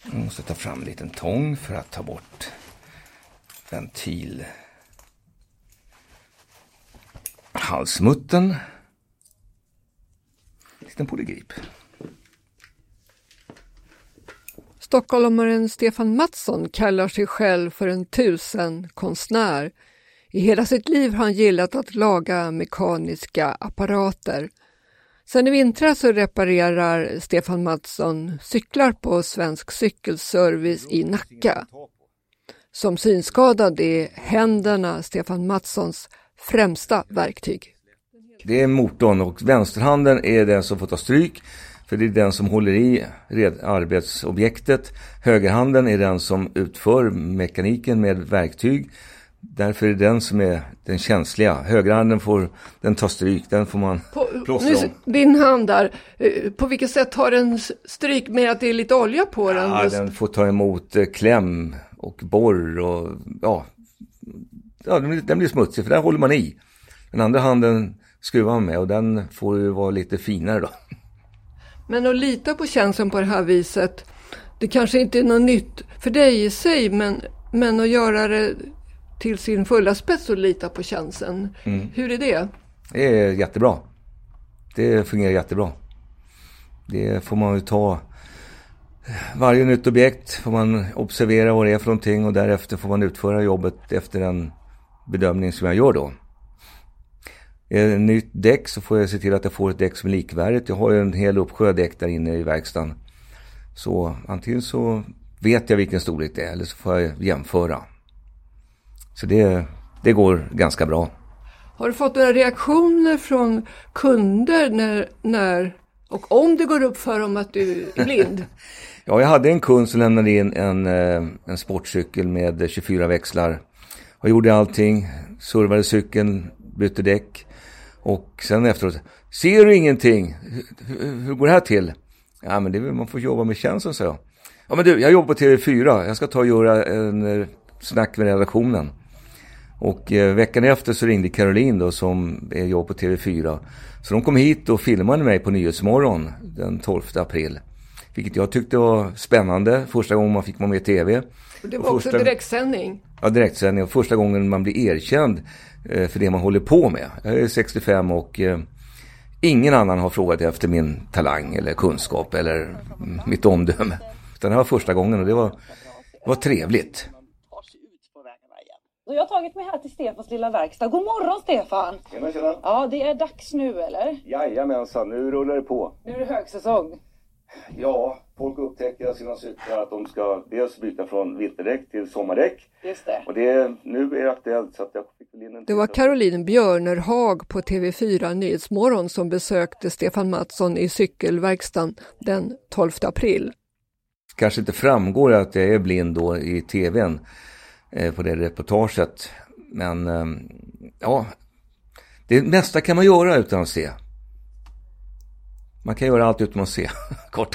Jag måste ta fram en liten tång för att ta bort halsmutten. En liten polygrip. Stockholmaren Stefan Mattsson kallar sig själv för en 1000-konstnär. I hela sitt liv har han gillat att laga mekaniska apparater. Sen i vintras så reparerar Stefan Mattsson cyklar på Svensk Cykelservice i Nacka. Som synskadad är händerna Stefan Mattssons främsta verktyg. Det är motorn och vänsterhanden är den som får ta stryk. För det är den som håller i arbetsobjektet. Högerhanden är den som utför mekaniken med verktyg. Därför är det den som är den känsliga. Högerhanden den tar stryk. Den får man plåstra om. Din hand där, på vilket sätt tar den stryk med att det är lite olja på den? Ja, den får ta emot kläm och borr. Och, den blir smutsig för där håller man i. Den andra handen skruvar man med och den får ju vara lite finare då. Men att lita på känslan på det här viset, det kanske inte är något nytt för dig i sig, men att göra det till sin fulla spets och lita på känslan. Hur är det? Det är jättebra. Det fungerar jättebra. Det får man ju ta. Varje nytt objekt får man observera vad det är för någonting och därefter får man utföra jobbet efter den bedömning som jag gör då. Är det ett nytt däck så får jag se till att jag får ett däck som är likvärdigt. Jag har ju en hel uppsjö däck där inne i verkstaden. Så antingen så vet jag vilken storlek det är eller så får jag jämföra. Så det går ganska bra. Har du fått några reaktioner från kunder när och om det går upp för dem att du är blind? Ja, jag hade en kund som lämnade in en sportcykel med 24 växlar. Och gjorde allting, servade cykeln, bytte däck. Och sen efteråt, ser du ingenting? Hur går det här till? Ja, men man får jobba med känslan, så jag. Ja, men du, jag jobbar på TV4. Jag ska ta och göra en snack med redaktionen. Och veckan efter så ringde Caroline då, som är jobb på TV4. Så de kom hit och filmade mig på Nyhetsmorgon den 12 april. Vilket jag tyckte var spännande. Första gången man fick vara med i TV. Och det var också direktsändning. Ja, direktsändning. Och första gången man blir erkänd för det man håller på med. Jag är 65 och ingen annan har frågat efter min talang eller kunskap eller mitt omdöme. Utan det var första gången och det var trevligt. Jag har tagit mig här till Stefans lilla verkstad. God morgon, Stefan! Tjena. Ja, det är dags nu, eller? Jajamensan, nu rullar det på. Nu är det högsäsong. Ja, folk upptäcker sina cyklar att de ska dels byta från vinterdäck till sommardäck. Just det. Och nu är det aktuellt så att jag fick in en... Det var Caroline Björnerhag på TV4 Nyhetsmorgon som besökte Stefan Mattsson i cykelverkstan den 12 april. Kanske inte framgår att jag är blind då i tvn på det reportaget. Men ja, det mesta kan man göra utan att se. Man kan göra allt utan att se, kort.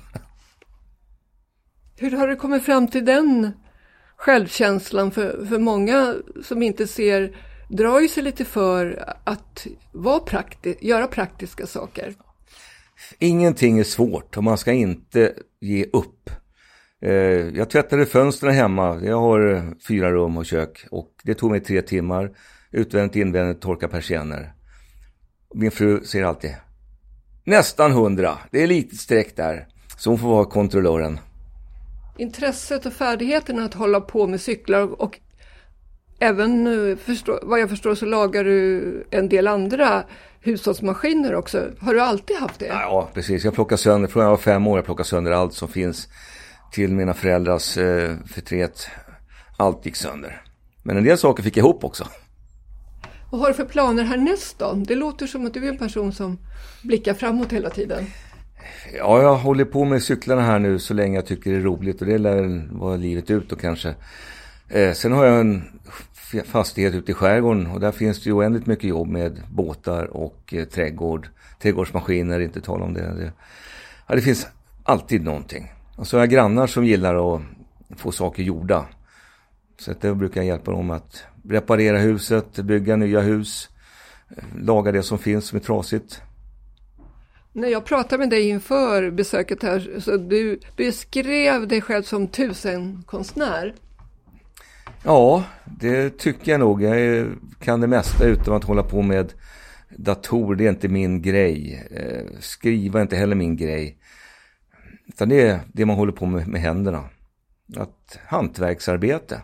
Hur har du kommit fram till den självkänslan? För många som inte ser drar ju sig lite för att göra praktiska saker. Ingenting är svårt och man ska inte ge upp. Jag tvättade fönstren hemma. Jag har 4 rum och kök och det tog mig 3 timmar. Utvändigt invändigt torka persienner. Min fru säger alltid nästan 100. Det är lite streck där. Så hon får vara kontrollören. Intresset och färdigheten att hålla på med cyklar och även vad jag förstår så lagar du en del andra hushållsmaskiner också. Har du alltid haft det? Ja, precis. Jag plockar sönder, från jag var 5 år, jag plockar sönder allt som finns till mina föräldrars förtret. Allt gick sönder. Men en del saker fick jag ihop också. Vad har du för planer härnäst då? Det låter som att du är en person som blickar framåt hela tiden. Ja, jag håller på med cyklarna här nu så länge jag tycker det är roligt. Och det lär vara livet ut och kanske. Sen har jag en fastighet ute i skärgården. Och där finns det ju oändligt mycket jobb med båtar och trädgårdsmaskiner, inte tala om det. Det finns alltid någonting. Och så har jag grannar som gillar att få saker gjorda. Så att jag brukar hjälpa dem att reparera huset, bygga nya hus, laga det som finns som är trasigt. När jag pratade med dig inför besöket här så du beskrev dig själv som 1000-konstnär. Ja, det tycker jag nog. Jag kan det mesta utan att hålla på med datorer. Det är inte min grej. Skriva är inte heller min grej. Utan det är det man håller på med händerna. Ett hantverksarbete.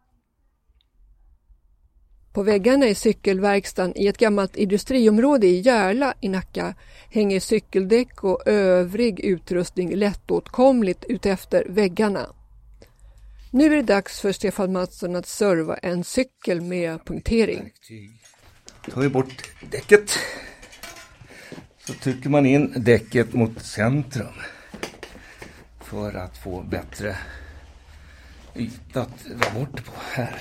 På väggarna i cykelverkstan i ett gammalt industriområde i Järla i Nacka hänger cykeldäck och övrig utrustning lättåtkomligt utefter väggarna. Nu är det dags för Stefan Mattsson att serva en cykel med punktering. Tar vi bort däcket. Så trycker man in däcket mot centrum. För att få bättre yta att dra bort på här.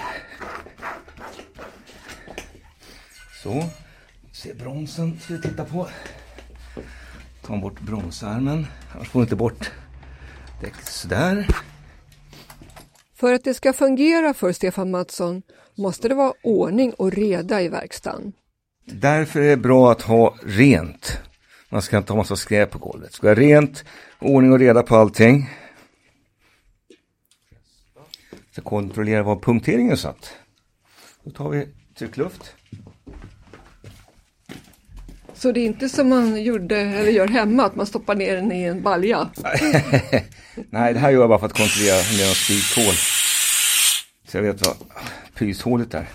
Så, se bromsen ska vi titta på. Ta bort bromsarmen, annars får vi inte bort däcket sådär. För att det ska fungera för Stefan Mattsson måste det vara ordning och reda i verkstaden. Därför är det bra att ha rent. Man ska inte ha massa skräp på golvet. Ska ha rent, ordning och reda på allting. Så kontrollera var punkteringen satt. Då tar vi tryckluft. Så det är inte som man gjorde eller gör hemma, att man stoppar ner den i en balja? Nej, det här gör jag bara för att kontrollera om det är något spikhål. Så jag vet vad pyshålet är.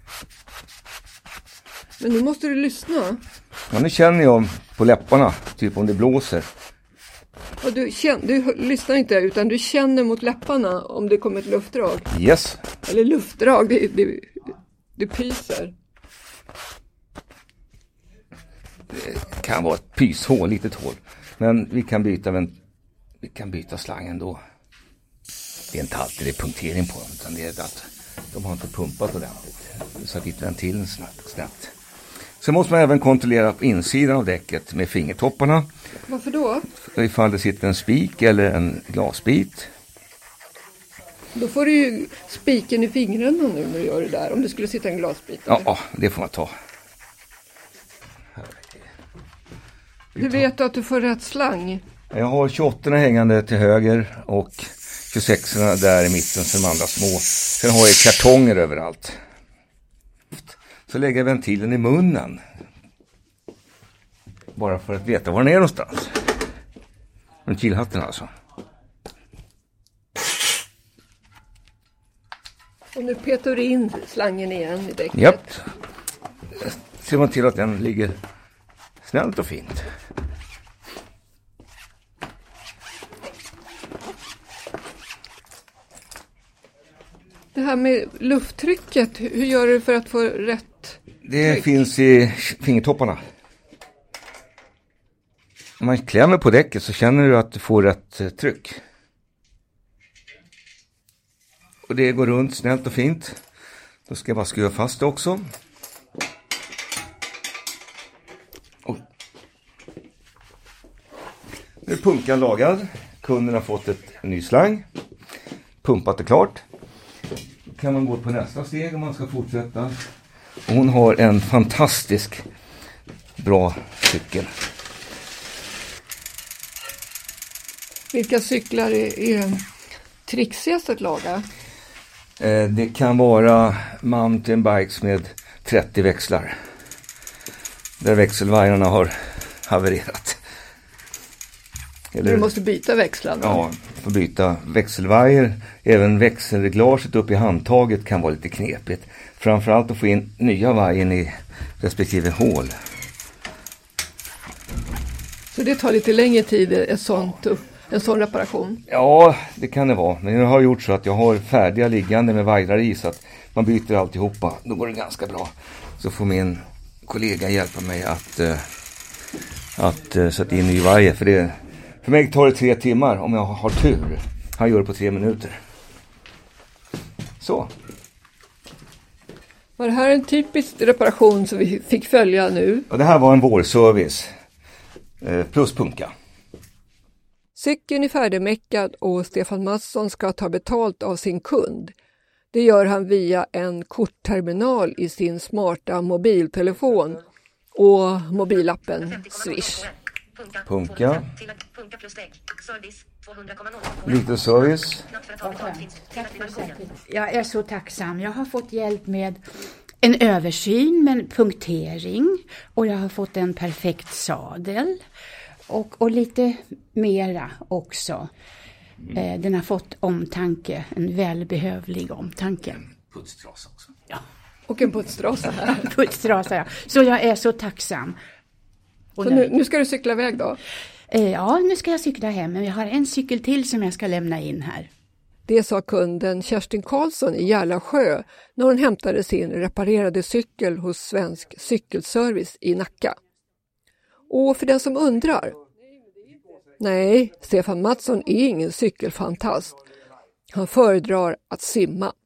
Men nu måste du lyssna. Ja, nu känner jag på läpparna, typ om det blåser. Och du lyssnar inte utan du känner mot läpparna om det kommer ett luftdrag. Yes. Eller luftdrag, det pyser. Det kan vara ett pyshål, litet hål. Men vi kan byta slangen då. Det är inte alltid det är punktering på dem, utan det är att de har inte pumpat ordentligt. Så att dit ventilen snabbt. Sen måste man även kontrollera på insidan av däcket med fingertopparna. Varför då? Ifall det sitter en spik eller en glasbit. Då får du ju spiken i fingrarna nu när du gör det där. Om det skulle sitta en glasbit. Ja, det får man ta. Hur vet du att du får rätt slang? Jag har 28 hängande till höger och 26 där i mitten som de andra små. Sen har jag kartonger överallt. Så lägger jag ventilen i munnen. Bara för att veta var den är någonstans. Ventilhatten alltså. Och nu petar du in slangen igen i däcket. Japp. Ser man till att den ligger snällt och fint. Det här med lufttrycket, hur gör du för att få rätt Det tryck? finns i fingertopparna. Om man klämmer på däcket så känner du att du får rätt tryck. Och det går runt snällt och fint. Då ska jag bara skruva fast det också. Oj. Nu är punkan lagad. Kunden har fått en ny slang. Pumpat är klart. Då kan man gå på nästa steg om man ska fortsätta. Och hon har en fantastisk bra cykel. Vilka cyklar är trixigast att laga? Det kan vara mountainbikes med 30 växlar. Där växelvajrarna har havererat. Eller... Du måste byta växlarna. Ja, får byta växelvajer. Även växelreglaget upp i handtaget kan vara lite knepigt. Framförallt att få in nya vajen i respektive hål. Så det tar lite längre tid en sån reparation? Ja, det kan det vara. Men jag har gjort så att jag har färdiga liggande med vajrar i så att man byter alltihopa. Då går det ganska bra. Så får min kollega hjälpa mig att sätta in ny vajer. För mig tar det 3 timmar om jag har tur. Han gör det på 3 minuter. Så. Var det här en typisk reparation som vi fick följa nu? Och det här var en vårservice. Plus punka. Cykeln är färdigmäckad och Stefan Mattsson ska ta betalt av sin kund. Det gör han via en kortterminal i sin smarta mobiltelefon och mobilappen Swish. Punka. Lite service. Jag är så tacksam. Jag har fått hjälp med en översyn med punktering och jag har fått en perfekt sadel och lite mera också. Den har fått omtanke, en välbehövlig omtanke. Puttstrasa också. Ja. Och en puttstrasa. Puttstrasa, ja. Så jag är så tacksam. Så nu ska du cykla iväg då? Ja, nu ska jag cykla hem. Men jag har en cykel till som jag ska lämna in här. Det sa kunden Kerstin Karlsson i Järlasjö när hon hämtade sin reparerade cykel hos Svensk Cykelservice i Nacka. Och för den som undrar. Nej, Stefan Mattsson är ingen cykelfantast. Han föredrar att simma.